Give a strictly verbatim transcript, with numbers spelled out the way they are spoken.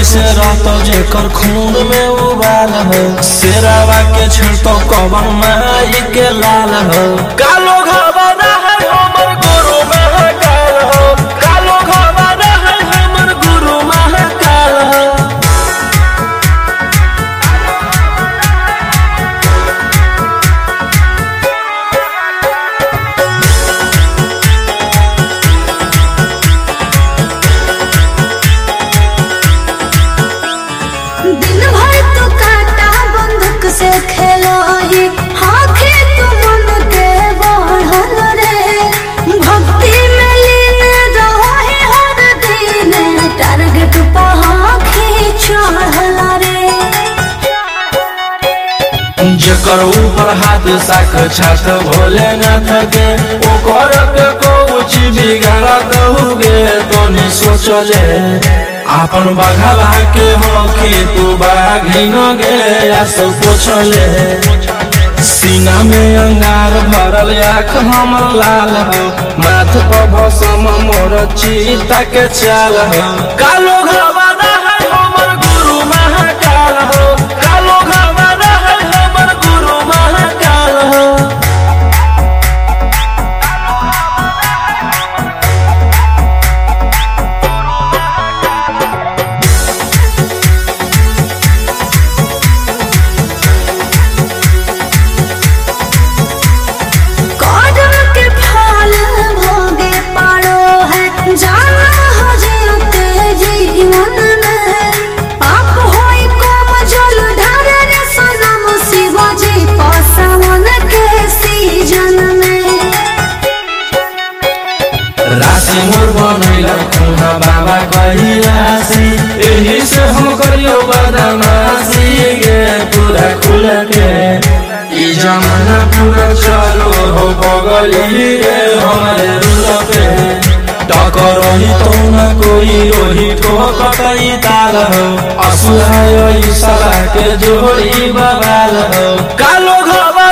कैसे रहतो जेकर खून में उबाल हो। शेरावा के छेड़तो कवन माई के लाल हो। कालो घबरा है हमर गुरु महाकाल हो। कालो घबरा है हमर गुरु महाकाल हो। दिन भर तो काटा बंदूक से खेलो ही, हाँ खेत मन के बढ़ल रे। भक्ति में लीन रहो है हर दिन, टारगेट पहाड़ी चढ़ल रे। जेकर ऊपर हाथ साख छात भोलेनाथ के, ओकर के कुछ बिगाड़त हुगे तो नहीं सोचले। आपन बघावा के होखी तू बाघिन गे आस पोछले। सीना में अंगार भरल आँख हमर लाल हो। माथ पर भसम मोर चीता के चाल हो। कालो घबरा है हमर गुरु महाकाल हो। कालो घबरा है हमर गुरु महाकाल हो। राशि मोर बनैला खुना बाबा कहिलासी, एही से हम करियो बदमाशी गे पूरा खुल के। ई जमाना पूरा चलो हो बगली रे हमारे रुल पे। टकरही तो न कोई ओही तो कतई ताल हो। असुहाय ई सला के जोड़ी बवाल हो। कालो घबरा